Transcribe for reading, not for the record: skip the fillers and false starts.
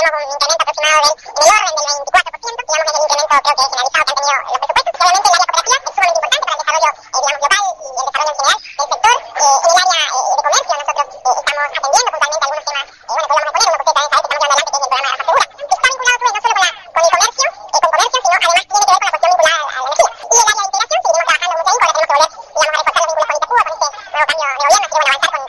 un incremento aproximado en el orden del 24%, digamos, es el incremento creo que generalizado que han tenido los presupuestos. Obviamente el área cooperativa es sumamente importante para el desarrollo, digamos, local y el desarrollo en general del sector. En el área de comercio nosotros estamos atendiendo puntualmente algunos temas, bueno, podríamos exponer uno que ustedes saben que estamos llevando adelante, que es el programa de Rafa Segura, que está vinculado no solo con el comercio, sino además tiene que ver con la cuestión vinculada a la energía. Y el área de integración seguiremos trabajando mucho ahí, porque tenemos que volver, digamos, a reforzar los vínculos políticos con este nuevo cambio de gobierno, así que bueno, avanzar con